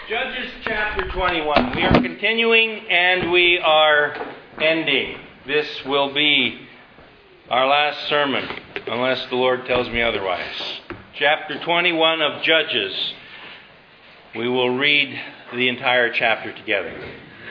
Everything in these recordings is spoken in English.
Judges chapter 21. We are continuing and we are ending. This will be our last sermon, unless the Lord tells me otherwise. Chapter 21 of Judges. We will read the entire chapter together.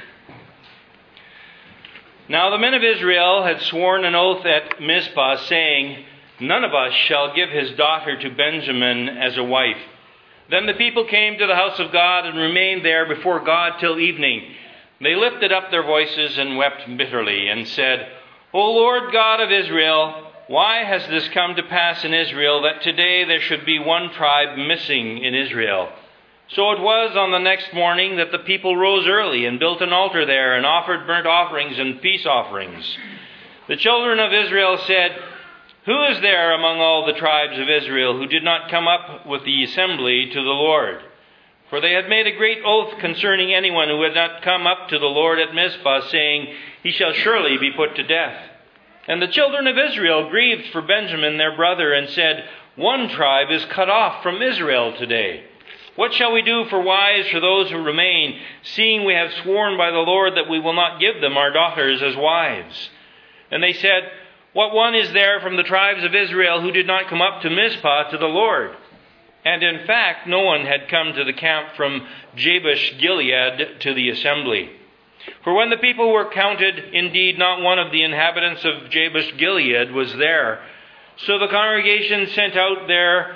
Now the men of Israel had sworn an oath at Mizpah, saying, "None of us shall give his daughter to Benjamin as a wife." Then the people came to the house of God and remained there before God till evening. They lifted up their voices and wept bitterly and said, "O Lord God of Israel, why has this come to pass in Israel, that today there should be one tribe missing in Israel?" So it was on the next morning that the people rose early and built an altar there and offered burnt offerings and peace offerings. The children of Israel said, "Who is there among all the tribes of Israel who did not come up with the assembly to the Lord?" For they had made a great oath concerning anyone who had not come up to the Lord at Mizpah, saying, "He shall surely be put to death." And the children of Israel grieved for Benjamin their brother and said, "One tribe is cut off from Israel today. What shall we do for wives for those who remain, seeing we have sworn by the Lord that we will not give them our daughters as wives?" And they said, "What one is there from the tribes of Israel who did not come up to Mizpah to the Lord?" And in fact, no one had come to the camp from Jabesh Gilead to the assembly. For when the people were counted, indeed not one of the inhabitants of Jabesh Gilead was there. So the congregation sent out there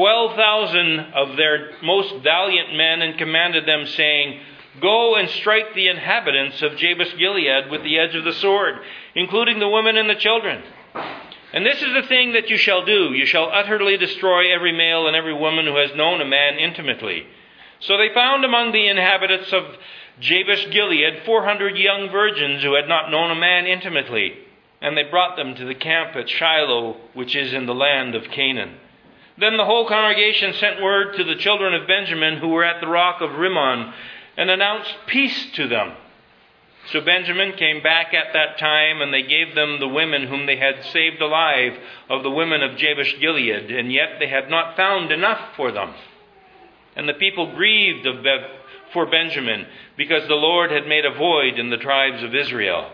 12,000 of their most valiant men and commanded them, saying, "Go and strike the inhabitants of Jabesh Gilead with the edge of the sword, including the women and the children. And this is the thing that you shall do. You shall utterly destroy every male and every woman who has known a man intimately." So they found among the inhabitants of Jabesh Gilead 400 young virgins who had not known a man intimately. And they brought them to the camp at Shiloh, which is in the land of Canaan. Then the whole congregation sent word to the children of Benjamin who were at the rock of Rimmon, and announced peace to them. So Benjamin came back at that time, and they gave them the women whom they had saved alive of the women of Jabesh Gilead, and yet they had not found enough for them. And the people grieved for Benjamin, because the Lord had made a void in the tribes of Israel.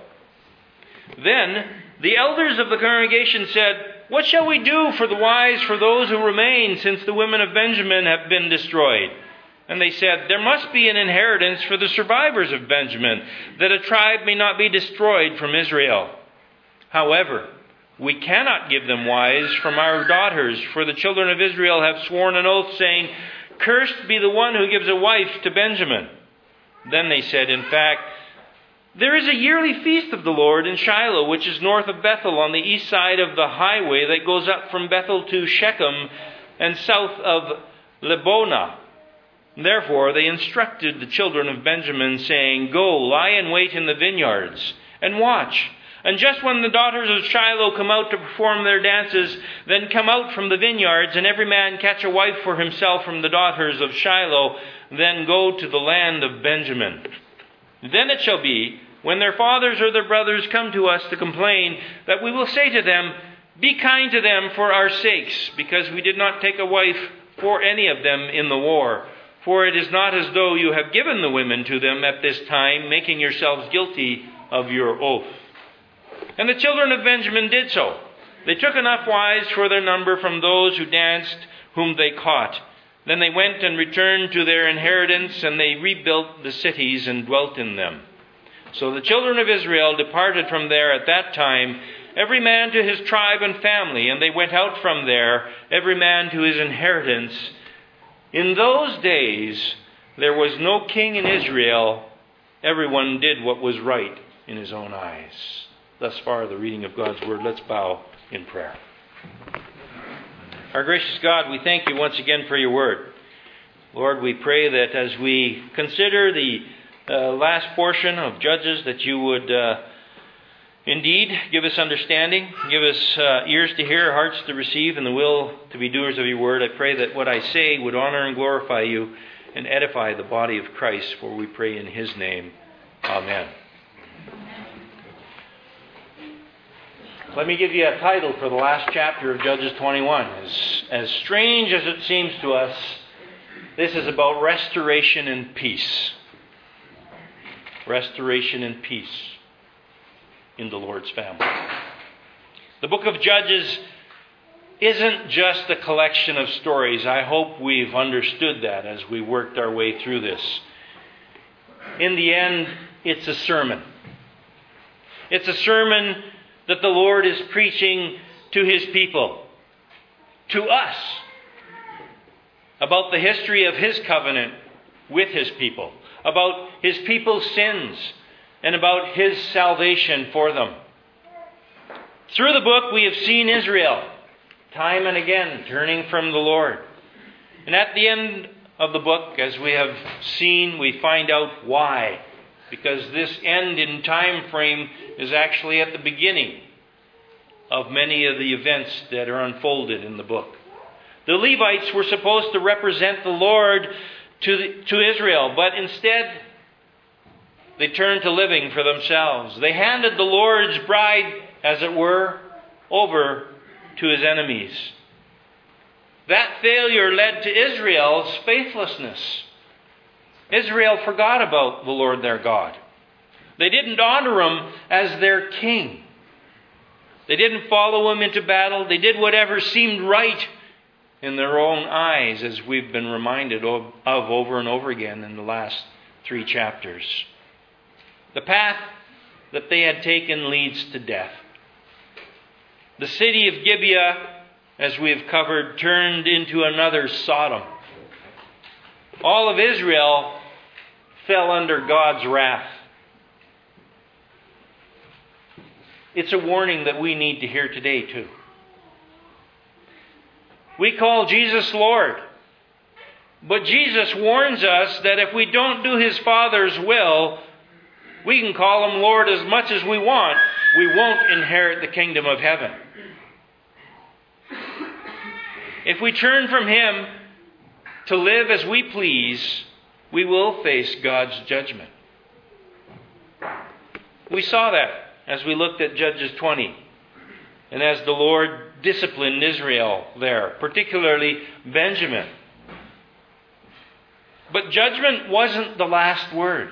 Then the elders of the congregation said, "What shall we do for the wives for those who remain, since the women of Benjamin have been destroyed?" And they said, "There must be an inheritance for the survivors of Benjamin, that a tribe may not be destroyed from Israel. However, we cannot give them wives from our daughters, for the children of Israel have sworn an oath, saying, 'Cursed be the one who gives a wife to Benjamin.'" Then they said, "In fact, there is a yearly feast of the Lord in Shiloh, which is north of Bethel, on the east side of the highway that goes up from Bethel to Shechem and south of Lebonah." Therefore they instructed the children of Benjamin, saying, "Go, lie in wait in the vineyards, and watch. And just when the daughters of Shiloh come out to perform their dances, then come out from the vineyards, and every man catch a wife for himself from the daughters of Shiloh, then go to the land of Benjamin. Then it shall be, when their fathers or their brothers come to us to complain, that we will say to them, 'Be kind to them for our sakes, because we did not take a wife for any of them in the war.' For it is not as though you have given the women to them at this time, making yourselves guilty of your oath." And the children of Benjamin did so. They took enough wives for their number from those who danced, whom they caught. Then they went and returned to their inheritance, and they rebuilt the cities and dwelt in them. So the children of Israel departed from there at that time, every man to his tribe and family, and they went out from there, every man to his inheritance. In those days there was no king in Israel. Everyone did what was right in his own eyes. Thus far the reading of God's word. Let's bow in prayer. Our gracious God, we thank you once again for your word. Lord, we pray that as we consider the last portion of Judges, that you would indeed give us understanding, give us ears to hear, hearts to receive, and the will to be doers of your word. I pray that what I say would honor and glorify you and edify the body of Christ, for we pray in his name. Amen. Let me give you a title for the last chapter of Judges 21. As strange as it seems to us, This is about restoration and peace. Restoration and peace in the Lord's family. The book of Judges isn't just a collection of stories. I hope we've understood that as we worked our way through this. In the end, it's a sermon. It's a sermon that the Lord is preaching to His people, to us, about the history of His covenant with His people, about His people's sins, and about His salvation for them. Through the book, we have seen Israel, time and again, turning from the Lord. And at the end of the book, as we have seen, we find out why. Because this end in time frame is actually at the beginning of many of the events that are unfolded in the book. The Levites were supposed to represent the Lord to Israel, but instead they turned to living for themselves. They handed the Lord's bride, as it were, over to His enemies. That failure led to Israel's faithlessness. Israel forgot about the Lord their God. They didn't honor Him as their king. They didn't follow Him into battle. They did whatever seemed right in their own eyes, as we've been reminded of over and over again in the last 3 chapters. The path that they had taken leads to death. The city of Gibeah, as we have covered, turned into another Sodom. All of Israel fell under God's wrath. It's a warning that we need to hear today too. We call Jesus Lord. But Jesus warns us that if we don't do His Father's will, we can call Him Lord as much as we want. We won't inherit the kingdom of heaven. If we turn from Him to live as we please, we will face God's judgment. We saw that as we looked at Judges 20. And as the Lord disciplined Israel there, particularly Benjamin. But judgment wasn't the last word.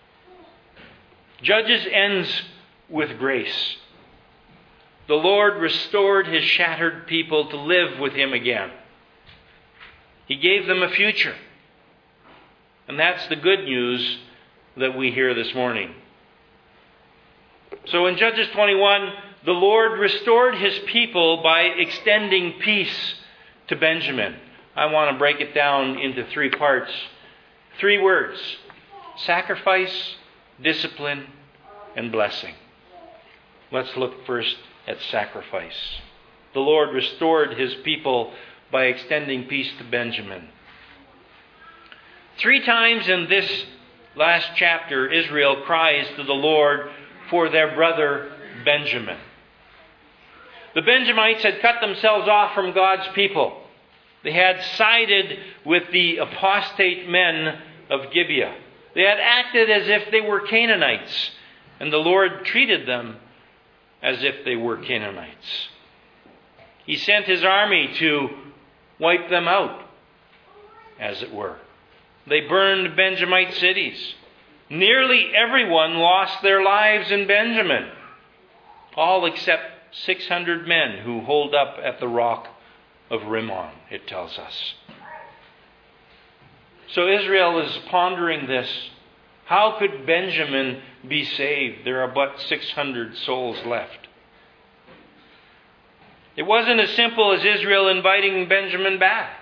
Judges ends with grace. The Lord restored His shattered people to live with Him again. He gave them a future. And that's the good news that we hear this morning. So in Judges 21, the Lord restored His people by extending peace to Benjamin. I want to break it down into 3 parts. 3 words: sacrifice, discipline, and blessing. Let's look first at sacrifice. The Lord restored His people by extending peace to Benjamin. 3 times in this last chapter, Israel cries to the Lord for their brother Benjamin. The Benjamites had cut themselves off from God's people. They had sided with the apostate men of Gibeah. They had acted as if they were Canaanites, and the Lord treated them as if they were Canaanites. He sent His army to wipe them out, as it were. They burned Benjamite cities. Nearly everyone lost their lives in Benjamin, all except 600 men who holed up at the rock of Rimmon, it tells us. So Israel is pondering this. How could Benjamin be saved? There are but 600 souls left. It wasn't as simple as Israel inviting Benjamin back.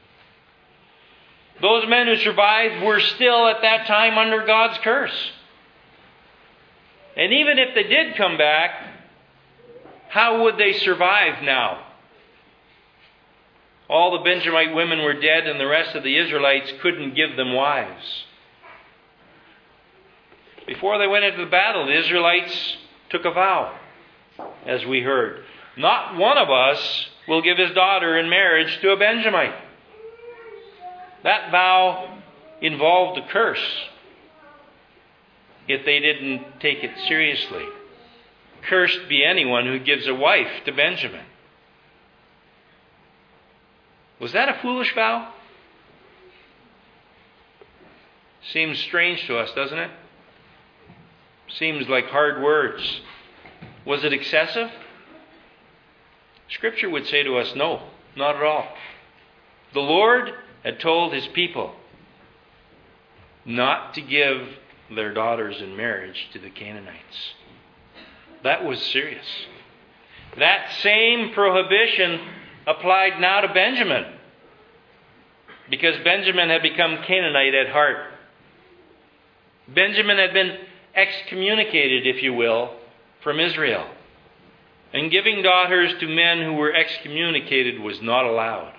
Those men who survived were still at that time under God's curse. And even if they did come back, how would they survive now? All the Benjamite women were dead, and the rest of the Israelites couldn't give them wives. Before they went into the battle, the Israelites took a vow, as we heard. Not one of us will give his daughter in marriage to a Benjamite. That vow involved a curse if they didn't take it seriously. Cursed be anyone who gives a wife to Benjamin. Was that a foolish vow? Seems strange to us, doesn't it? Seems like hard words. Was it excessive? Scripture would say to us, no, not at all. The Lord had told his people not to give their daughters in marriage to the Canaanites. That was serious. That same prohibition applied now to Benjamin, because Benjamin had become Canaanite at heart. Benjamin had been excommunicated, if you will, from Israel. And giving daughters to men who were excommunicated was not allowed.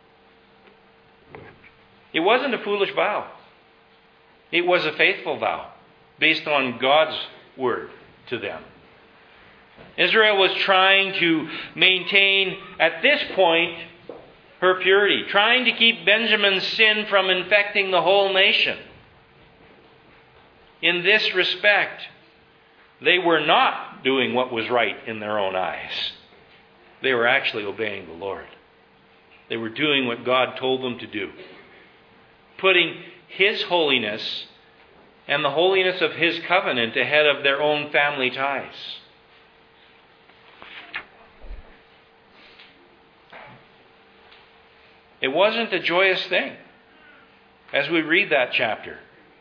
It wasn't a foolish vow. It was a faithful vow based on God's word to them. Israel was trying to maintain, at this point, her purity, trying to keep Benjamin's sin from infecting the whole nation. In this respect, they were not doing what was right in their own eyes. They were actually obeying the Lord. They were doing what God told them to do, putting His holiness and the holiness of His covenant ahead of their own family ties. It wasn't a joyous thing as we read that chapter.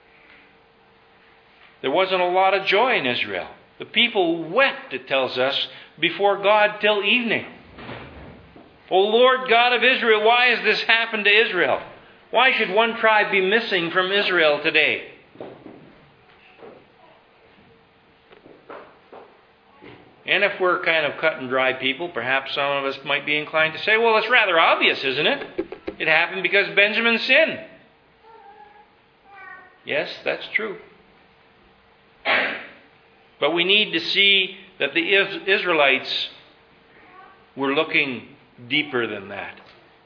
There wasn't a lot of joy in Israel. The people wept, it tells us, before God till evening. O Lord God of Israel, why has this happened to Israel? Why should one tribe be missing from Israel today? And if we're kind of cut and dry people, perhaps some of us might be inclined to say, well, it's rather obvious, isn't it? It happened because Benjamin sinned. Yes, that's true. But we need to see that the Israelites were looking deeper than that.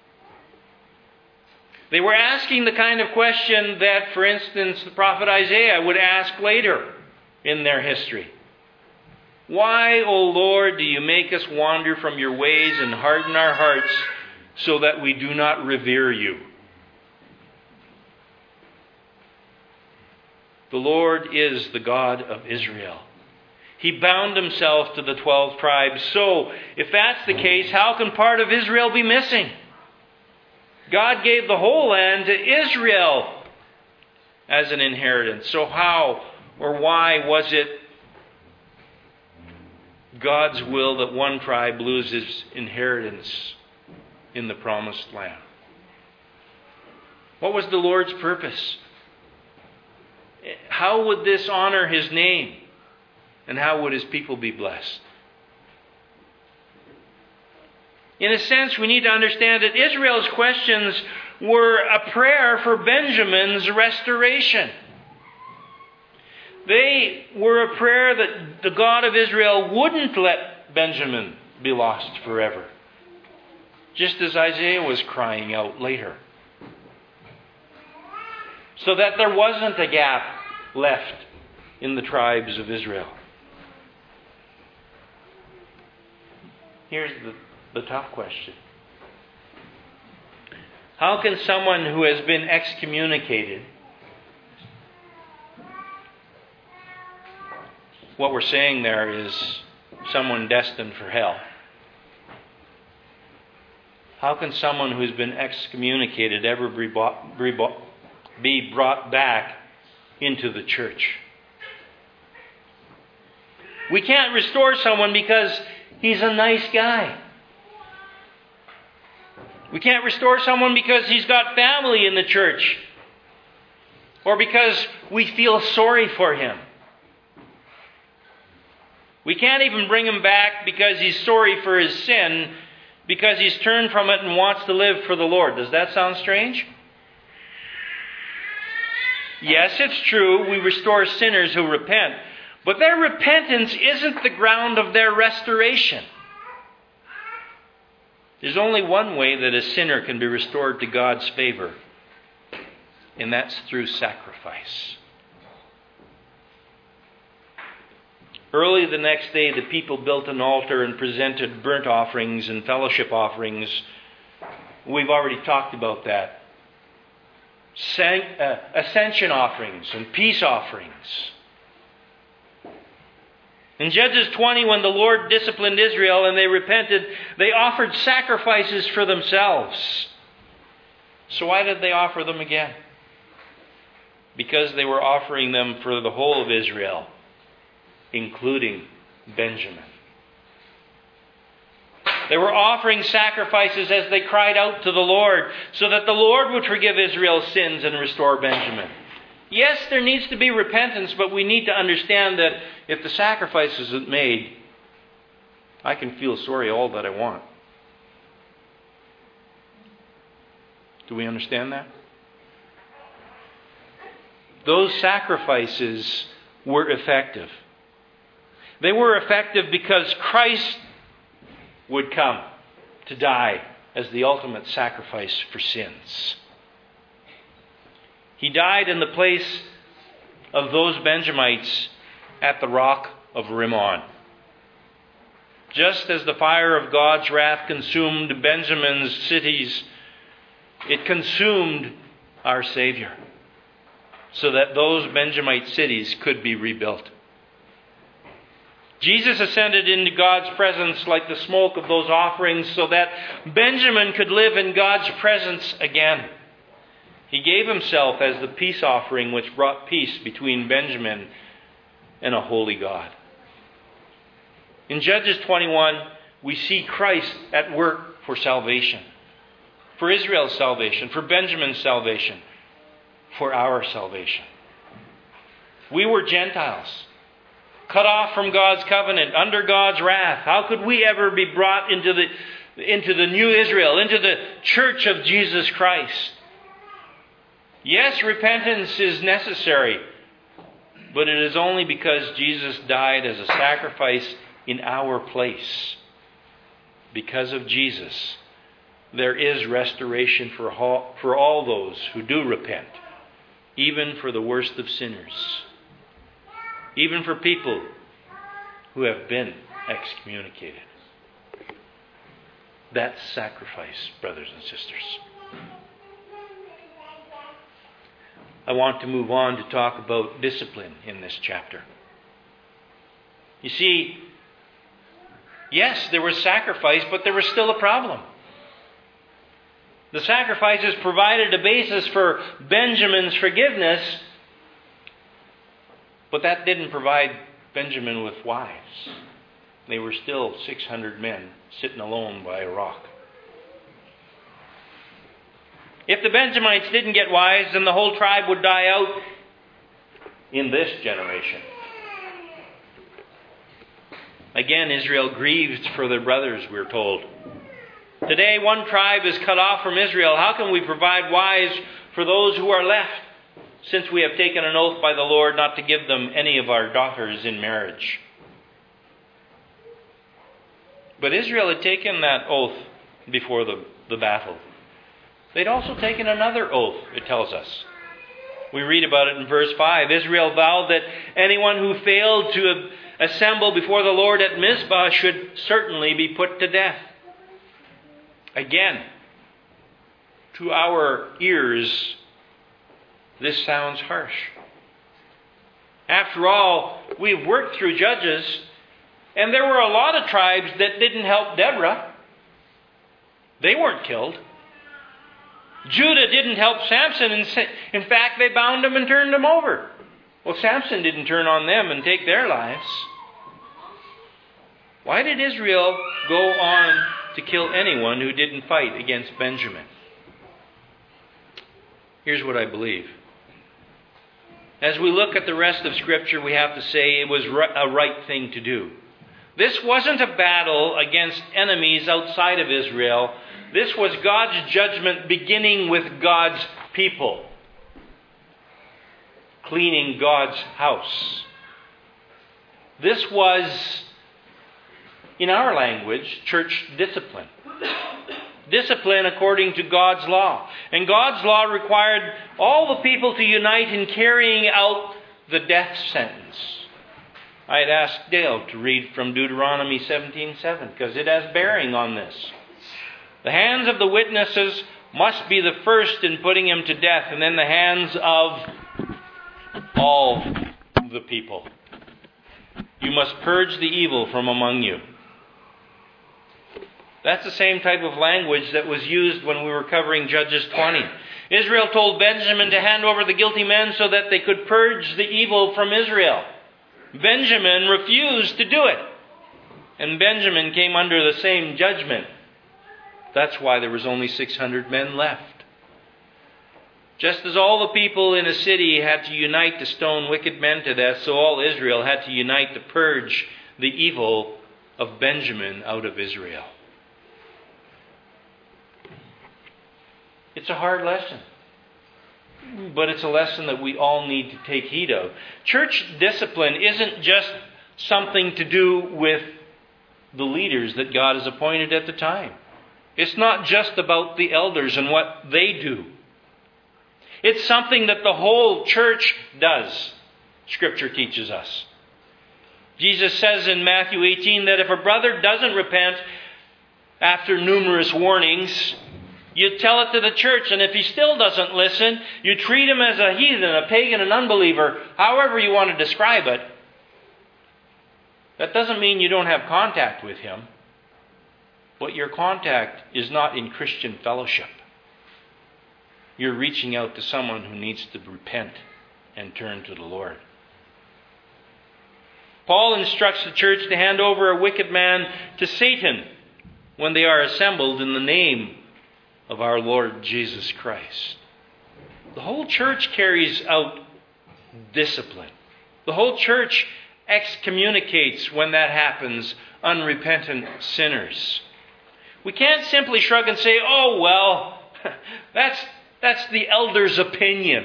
They were asking the kind of question that, for instance, the prophet Isaiah would ask later in their history. Why, O Lord, do you make us wander from your ways and harden our hearts so that we do not revere you? The Lord is the God of Israel. He bound himself to the 12 tribes. So, if that's the case, how can part of Israel be missing? God gave the whole land to Israel as an inheritance. So how or why was it God's will that one tribe lose its inheritance in the promised land? What was the Lord's purpose? How would this honor His name? And how would His people be blessed? In a sense, we need to understand that Israel's questions were a prayer for Benjamin's restoration. They were a prayer that the God of Israel wouldn't let Benjamin be lost forever, just as Isaiah was crying out later. So that there wasn't a gap left in the tribes of Israel. Here's the tough question. How can someone who has been excommunicated, what we're saying there is someone destined for hell. How can someone who's been excommunicated ever be brought back into the church? We can't restore someone because he's a nice guy. We can't restore someone because he's got family in the church, or because we feel sorry for him. We can't even bring him back because he's sorry for his sin, because he's turned from it and wants to live for the Lord. Does that sound strange? Yes, it's true. We restore sinners who repent. But their repentance isn't the ground of their restoration. There's only one way that a sinner can be restored to God's favor, and that's through sacrifice. Early the next day, the people built an altar and presented burnt offerings and fellowship offerings. We've already talked about that. ascension offerings and peace offerings. In Judges 20, when the Lord disciplined Israel and they repented, they offered sacrifices for themselves. So why did they offer them again? Because they were offering them for the whole of Israel, including Benjamin. They were offering sacrifices as they cried out to the Lord, so that the Lord would forgive Israel's sins and restore Benjamin. Yes, there needs to be repentance, but we need to understand that if the sacrifice isn't made, I can feel sorry all that I want. Do we understand that? Those sacrifices were effective. They were effective because Christ would come to die as the ultimate sacrifice for sins. He died in the place of those Benjamites at the rock of Rimmon. Just as the fire of God's wrath consumed Benjamin's cities, it consumed our Savior, so that those Benjamite cities could be rebuilt. Jesus ascended into God's presence like the smoke of those offerings so that Benjamin could live in God's presence again. He gave himself as the peace offering which brought peace between Benjamin and a holy God. In Judges 21, we see Christ at work for salvation. For Israel's salvation, for Benjamin's salvation, for our salvation. We were Gentiles, cut off from God's covenant, under God's wrath. How could we ever be brought into the new Israel, into the church of Jesus Christ? Yes, repentance is necessary, but it is only because Jesus died as a sacrifice in our place. Because of Jesus, there is restoration for all those who do repent, even for the worst of sinners, even for people who have been excommunicated. That's sacrifice, brothers and sisters. I want to move on to talk about discipline in this chapter. You see, yes, there was sacrifice, but there was still a problem. The sacrifices provided a basis for Benjamin's forgiveness, but that didn't provide Benjamin with wives. They were still 600 men sitting alone by a rock. If the Benjamites didn't get wives, then the whole tribe would die out in this generation. Again, Israel grieved for their brothers, we're told. Today, one tribe is cut off from Israel. How can we provide wives for those who are left, since we have taken an oath by the Lord not to give them any of our daughters in marriage? But Israel had taken that oath before the battle. They'd also taken another oath, it tells us. We read about it in verse 5. Israel vowed that anyone who failed to assemble before the Lord at Mizpah should certainly be put to death. Again, to our ears, this sounds harsh. After all, we've worked through Judges, and there were a lot of tribes that didn't help Deborah. They weren't killed. Judah didn't help Samson. In fact, they bound him and turned him over. Well, Samson didn't turn on them and take their lives. Why did Israel go on to kill anyone who didn't fight against Benjamin? Here's what I believe. As we look at the rest of Scripture, we have to say it was a right thing to do. This wasn't a battle against enemies outside of Israel. This was God's judgment beginning with God's people, cleaning God's house. This was, in our language, church discipline. Discipline according to God's law. And God's law required all the people to unite in carrying out the death sentence. I had asked Dale to read from Deuteronomy 17:7 because it has bearing on this. The hands of the witnesses must be the first in putting him to death, and in the hands of all the people. You must purge the evil from among you. That's the same type of language that was used when we were covering Judges 20. Israel told Benjamin to hand over the guilty men so that they could purge the evil from Israel. Benjamin refused to do it. And Benjamin came under the same judgment. That's why there was only 600 men left. Just as all the people in a city had to unite to stone wicked men to death, so all Israel had to unite to purge the evil of Benjamin out of Israel. It's a hard lesson, but it's a lesson that we all need to take heed of. Church discipline isn't just something to do with the leaders that God has appointed at the time. It's not just about the elders and what they do. It's something that the whole church does, Scripture teaches us. Jesus says in Matthew 18 that if a brother doesn't repent after numerous warnings, you tell it to the church, and if he still doesn't listen, you treat him as a heathen, a pagan, an unbeliever, however you want to describe it. That doesn't mean you don't have contact with him, but your contact is not in Christian fellowship. You're reaching out to someone who needs to repent and turn to the Lord. Paul instructs the church to hand over a wicked man to Satan when they are assembled in the name of our Lord Jesus Christ. The whole church carries out discipline. The whole church excommunicates, when that happens, unrepentant sinners. We can't simply shrug and say, oh, well, that's the elder's opinion.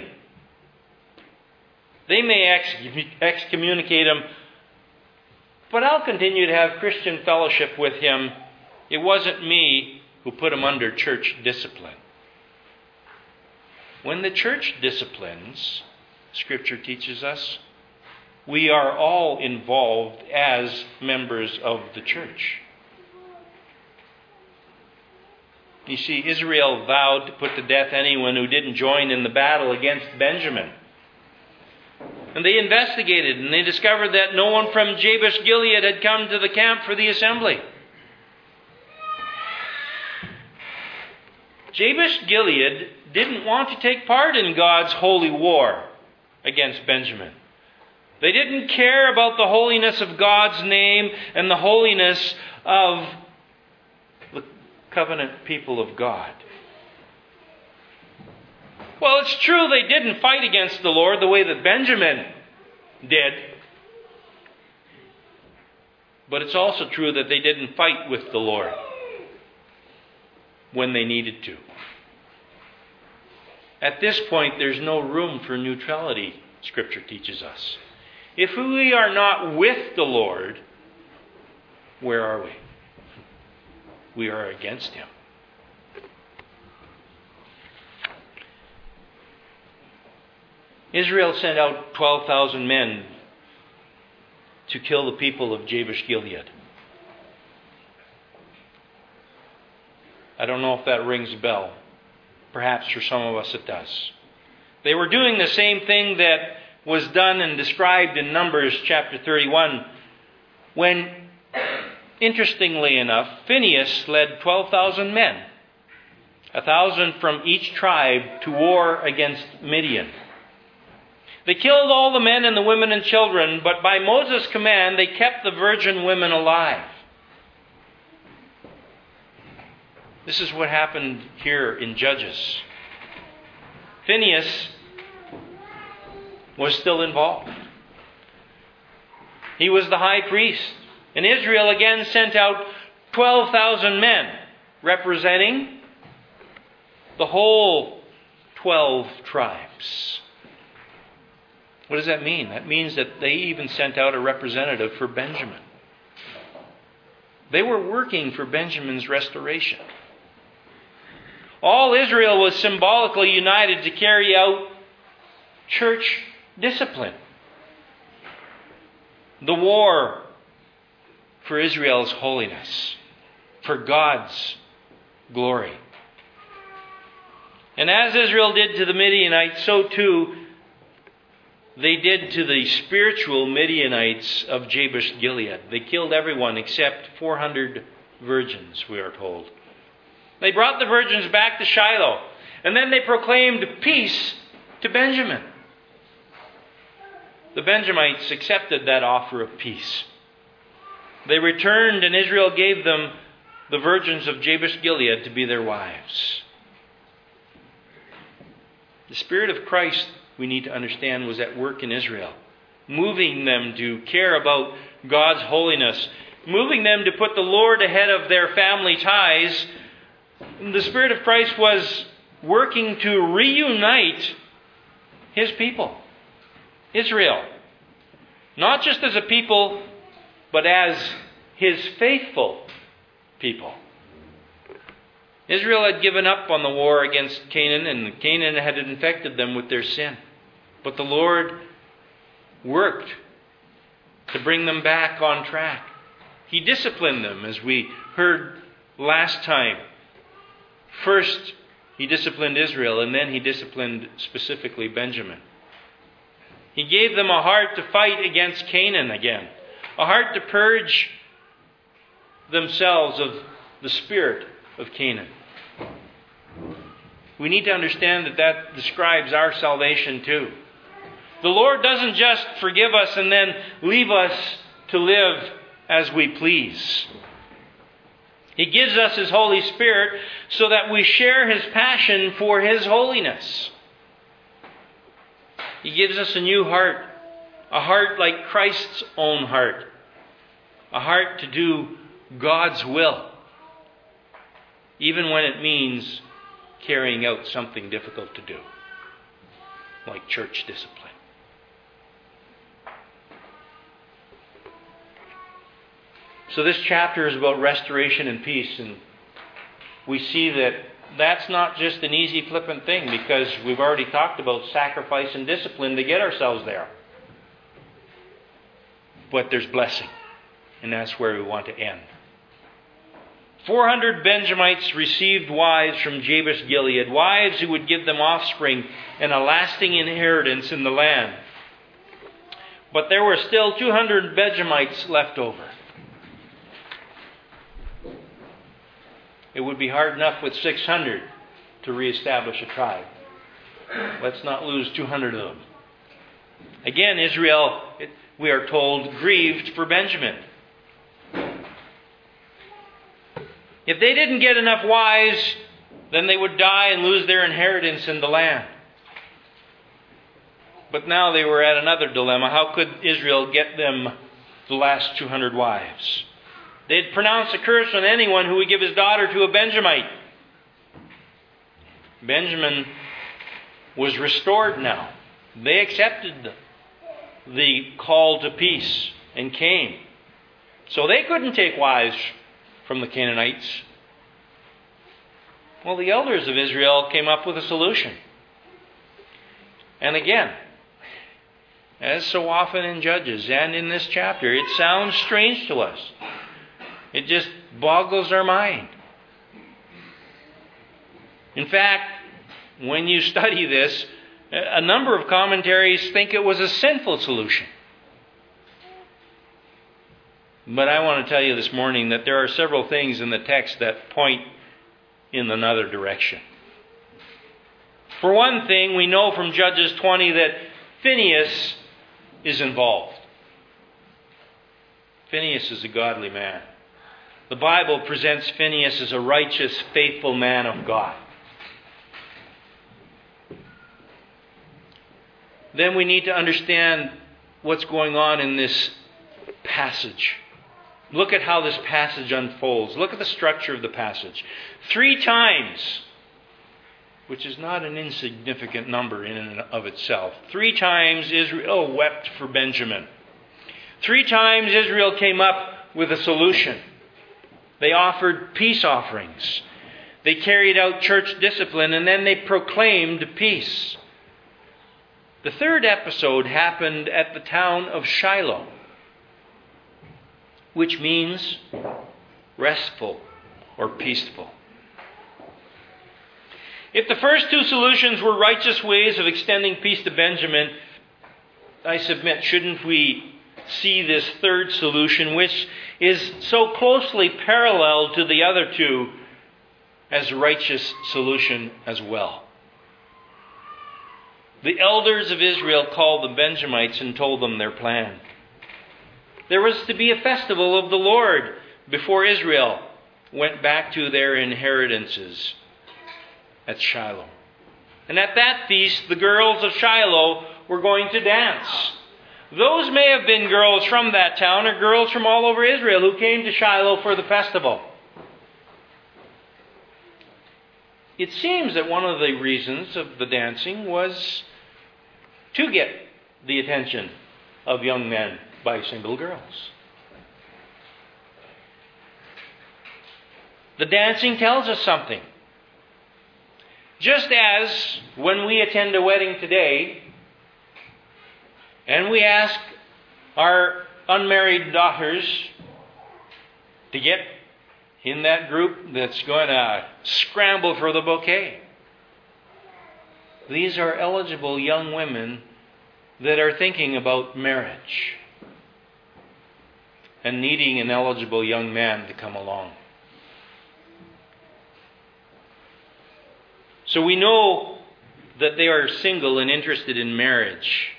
They may excommunicate him, but I'll continue to have Christian fellowship with him. It wasn't me who put him under church discipline. When the church disciplines, Scripture teaches us, we are all involved as members of the church. You see, Israel vowed to put to death anyone who didn't join in the battle against Benjamin. And they investigated, and they discovered that no one from Jabesh Gilead had come to the camp for the assembly. Jabesh Gilead didn't want to take part in God's holy war against Benjamin. They didn't care about the holiness of God's name and the holiness of the covenant people of God. Well, it's true they didn't fight against the Lord the way that Benjamin did. But it's also true that they didn't fight with the Lord when they needed to. At this point, there's no room for neutrality, Scripture teaches us. If we are not with the Lord, where are we? We are against Him. Israel sent out 12,000 men to kill the people of Jabesh Gilead. I don't know if that rings a bell. Perhaps for some of us it does. They were doing the same thing that was done and described in Numbers chapter 31, when, interestingly enough, Phinehas led 12,000 men, 1,000 from each tribe, to war against Midian. They killed all the men and the women and children, but by Moses' command, they kept the virgin women alive. This is what happened here in Judges. Phinehas was still involved. He was the high priest. And Israel again sent out 12,000 men, representing the whole 12 tribes. What does that mean? That means that they even sent out a representative for Benjamin. They were working for Benjamin's restoration. All Israel was symbolically united to carry out church discipline. The war for Israel's holiness, for God's glory. And as Israel did to the Midianites, so too they did to the spiritual Midianites of Jabesh Gilead. They killed everyone except 400 virgins, we are told. They brought the virgins back to Shiloh, and then they proclaimed peace to Benjamin. The Benjamites accepted that offer of peace. They returned, and Israel gave them the virgins of Jabesh Gilead to be their wives. The Spirit of Christ, we need to understand, was at work in Israel, moving them to care about God's holiness, moving them to put the Lord ahead of their family ties. The Spirit of Christ was working to reunite His people, Israel, not just as a people, but as His faithful people. Israel had given up on the war against Canaan, and Canaan had infected them with their sin. But the Lord worked to bring them back on track. He disciplined them, as we heard last time. First, He disciplined Israel, and then He disciplined specifically Benjamin. He gave them a heart to fight against Canaan again, a heart to purge themselves of the spirit of Canaan. We need to understand that that describes our salvation too. The Lord doesn't just forgive us and then leave us to live as we please. He gives us His Holy Spirit so that we share His passion for His holiness. He gives us a new heart, a heart like Christ's own heart, a heart to do God's will, even when it means carrying out something difficult to do, like church discipline. So this chapter is about restoration and peace, and we see that that's not just an easy, flippant thing, because we've already talked about sacrifice and discipline to get ourselves there. But there's blessing, and that's where we want to end. 400 Benjamites received wives from Jabesh Gilead, wives who would give them offspring and a lasting inheritance in the land. But there were still 200 Benjamites left over. It would be hard enough with 600 to reestablish a tribe. Let's not lose 200 of them. Again, Israel, we are told, grieved for Benjamin. If they didn't get enough wives, then they would die and lose their inheritance in the land. But now they were at another dilemma. How could Israel get them the last 200 wives? They'd pronounced a curse on anyone who would give his daughter to a Benjamite. Benjamin was restored now. They accepted the call to peace and came. So they couldn't take wives from the Canaanites. Well, the elders of Israel came up with a solution. And again, as so often in Judges and in this chapter, it sounds strange to us. It just boggles our mind. In fact, when you study this, a number of commentaries think it was a sinful solution. But I want to tell you this morning that there are several things in the text that point in another direction. For one thing, we know from Judges 20 that Phinehas is involved. Phinehas is a godly man. The Bible presents Phinehas as a righteous, faithful man of God. Then we need to understand what's going on in this passage. Look at how this passage unfolds. Look at the structure of the passage. 3 times, which is not an insignificant number in and of itself. 3 times Israel wept for Benjamin. 3 times Israel came up with a solution. They offered peace offerings. They carried out church discipline, and then they proclaimed peace. The 3rd episode happened at the town of Shiloh, which means restful or peaceful. If the first two solutions were righteous ways of extending peace to Benjamin, I submit, shouldn't we see this third solution, which is so closely parallel to the other two, as a righteous solution as well? The elders of Israel called the Benjamites and told them their plan. There was to be a festival of the Lord before Israel went back to their inheritances at Shiloh. And at that feast, the girls of Shiloh were going to dance. Those may have been girls from that town or girls from all over Israel who came to Shiloh for the festival. It seems that one of the reasons of the dancing was to get the attention of young men by single girls. The dancing tells us something. Just as when we attend a wedding today and we ask our unmarried daughters to get in that group that's going to scramble for the bouquet. These are eligible young women that are thinking about marriage and needing an eligible young man to come along. So we know that they are single and interested in marriage.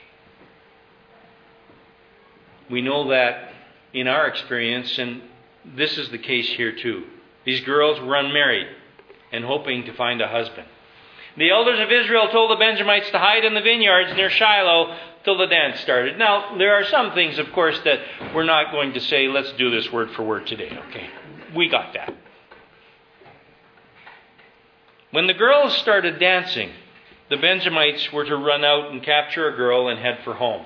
We know that in our experience, and this is the case here too. These girls were unmarried and hoping to find a husband. The elders of Israel told the Benjamites to hide in the vineyards near Shiloh till the dance started. Now, there are some things, of course, that we're not going to say, let's do this word for word today. Okay, we got that. When the girls started dancing, the Benjamites were to run out and capture a girl and head for home.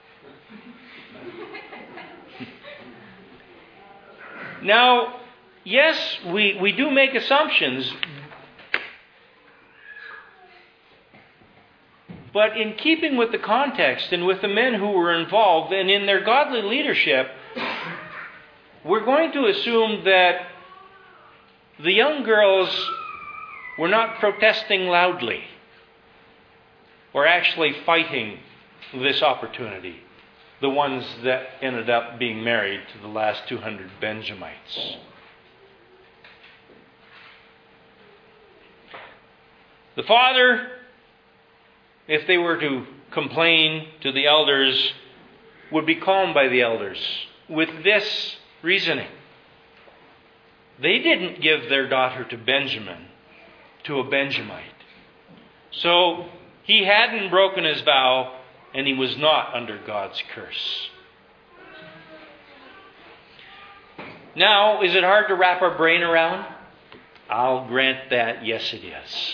Now, yes, we do make assumptions, but in keeping with the context and with the men who were involved and in their godly leadership, we're going to assume that the young girls were not protesting loudly or actually fighting this opportunity, the ones that ended up being married to the last 200 Benjamites. The father, if they were to complain to the elders, would be calmed by the elders with this reasoning. They didn't give their daughter to Benjamin, to a Benjamite. So he hadn't broken his vow, and he was not under God's curse. Now, is it hard to wrap our brain around? I'll grant that, yes it is.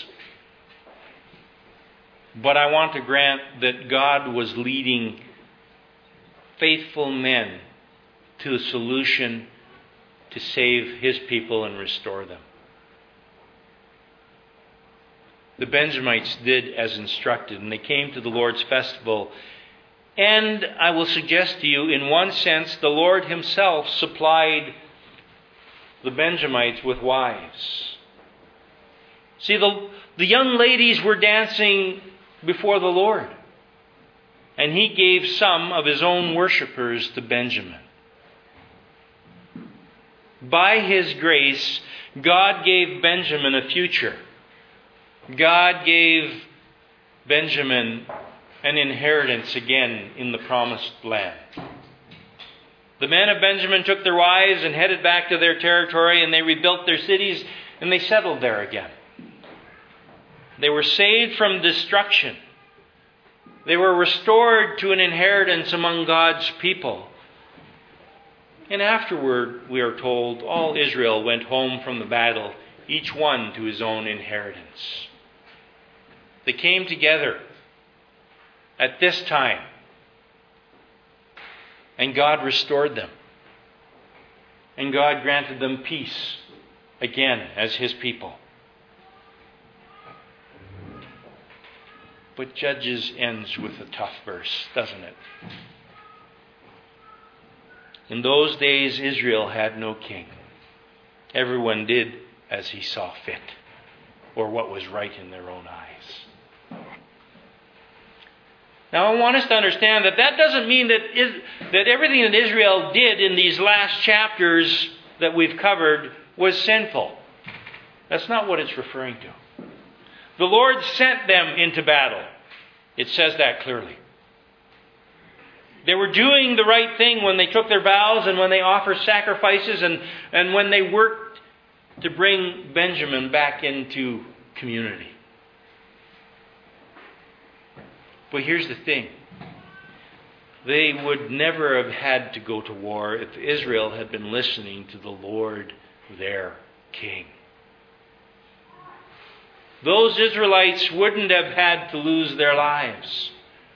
But I want to grant that God was leading faithful men to a solution to save His people and restore them. The Benjamites did as instructed, and they came to the Lord's festival. And I will suggest to you, in one sense, the Lord Himself supplied the Benjamites with wives. See, the young ladies were dancing before the Lord, and He gave some of His own worshippers to Benjamin. By His grace, God gave Benjamin a future. God gave Benjamin an inheritance again in the promised land. The men of Benjamin took their wives and headed back to their territory, and they rebuilt their cities, and they settled there again. They were saved from destruction. They were restored to an inheritance among God's people. And afterward, we are told, all Israel went home from the battle, each one to his own inheritance. They came together at this time, and God restored them. And God granted them peace again as His people. But Judges ends with a tough verse, doesn't it? In those days, Israel had no king. Everyone did as he saw fit. or what was right in their own eyes. Now, I want us to understand that doesn't mean that everything that Israel did in these last chapters that we've covered was sinful. That's not what it's referring to. The Lord sent them into battle. It says that clearly. They were doing the right thing when they took their vows and when they offered sacrifices and when they worked to bring Benjamin back into community. But here's the thing. They would never have had to go to war if Israel had been listening to the Lord, their King. Those Israelites wouldn't have had to lose their lives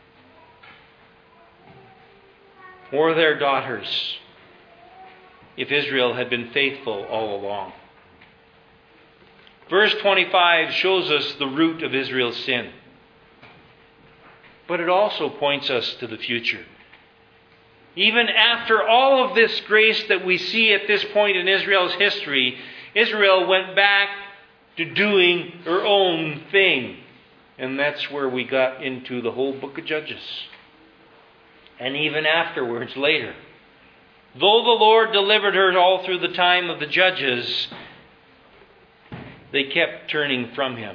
or their daughters if Israel had been faithful all along. Verse 25 shows us the root of Israel's sin. But it also points us to the future. Even after all of this grace that we see at this point in Israel's history, Israel went back to doing her own thing. And that's where we got into the whole book of Judges. And even afterwards, later. Though the Lord delivered her all through the time of the judges, they kept turning from Him.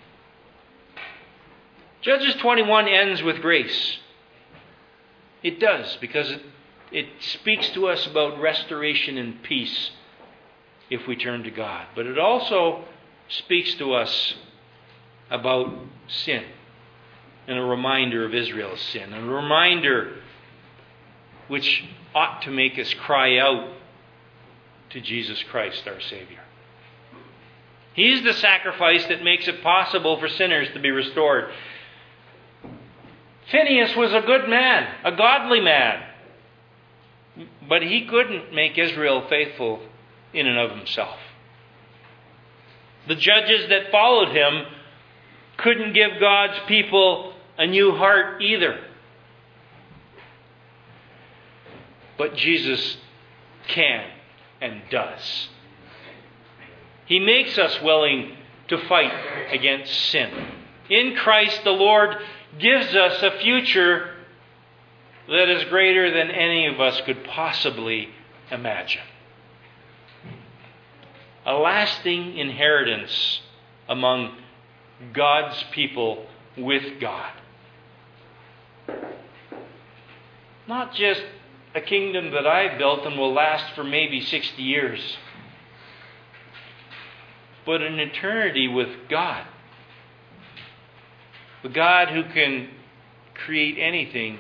Judges 21 ends with grace. It does, because it speaks to us about restoration and peace if we turn to God. But it also speaks to us about sin and a reminder of Israel's sin. A reminder which ought to make us cry out to Jesus Christ, our Savior. He's the sacrifice that makes it possible for sinners to be restored. Phinehas was a good man, a godly man. But he couldn't make Israel faithful in and of himself. The judges that followed him couldn't give God's people a new heart either. But Jesus can and does. He makes us willing to fight against sin. In Christ, the Lord gives us a future that is greater than any of us could possibly imagine. A lasting inheritance among God's people with God. Not just a kingdom that I've built and will last for maybe 60 years, but an eternity with God. The God who can create anything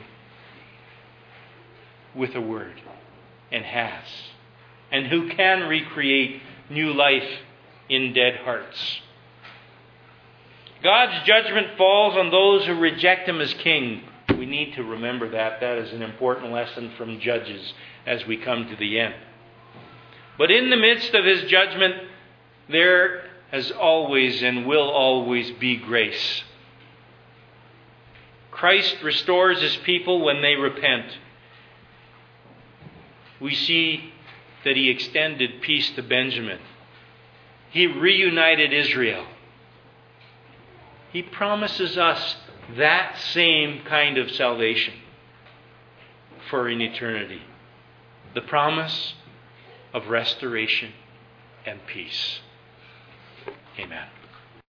with a word, and has, and who can recreate new life in dead hearts. God's judgment falls on those who reject Him as King. We need to remember that. That is an important lesson from Judges as we come to the end. But in the midst of His judgment, there has always and will always be grace. Christ restores His people when they repent. We see that He extended peace to Benjamin. He reunited Israel. He promises us that same kind of salvation for an eternity. The promise of restoration and peace. Amen.